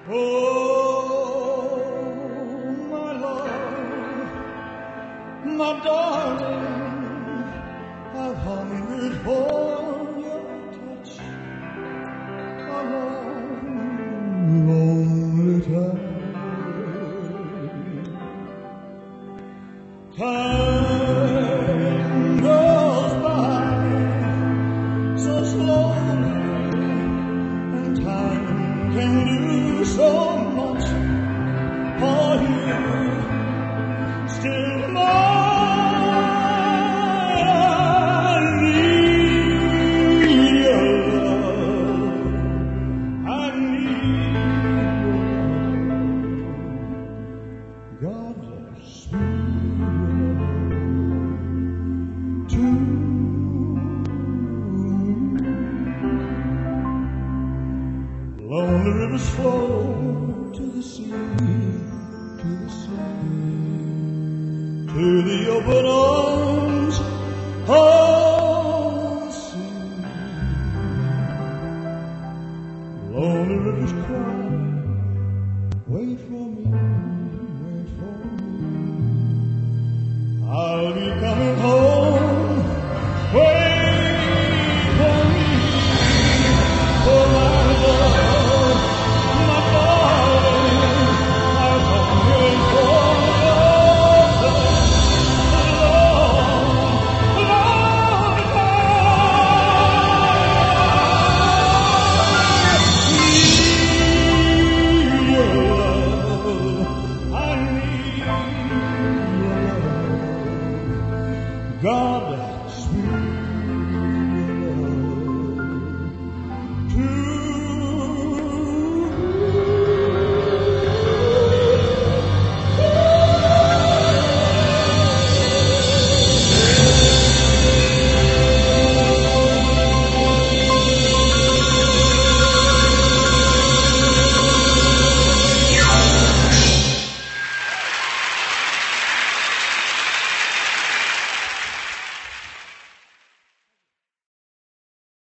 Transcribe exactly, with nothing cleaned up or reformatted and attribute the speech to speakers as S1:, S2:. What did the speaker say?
S1: Oh, my love, my darling, I've hungered for your touch a long, lonely time. Time goes by so slowly, and time can do so much for you. Still, my, I need your love. I need your love. God bless you. Lonely rivers flow to the sea, to the sea, to the open arms of the sea. Lonely rivers cry, wait for me.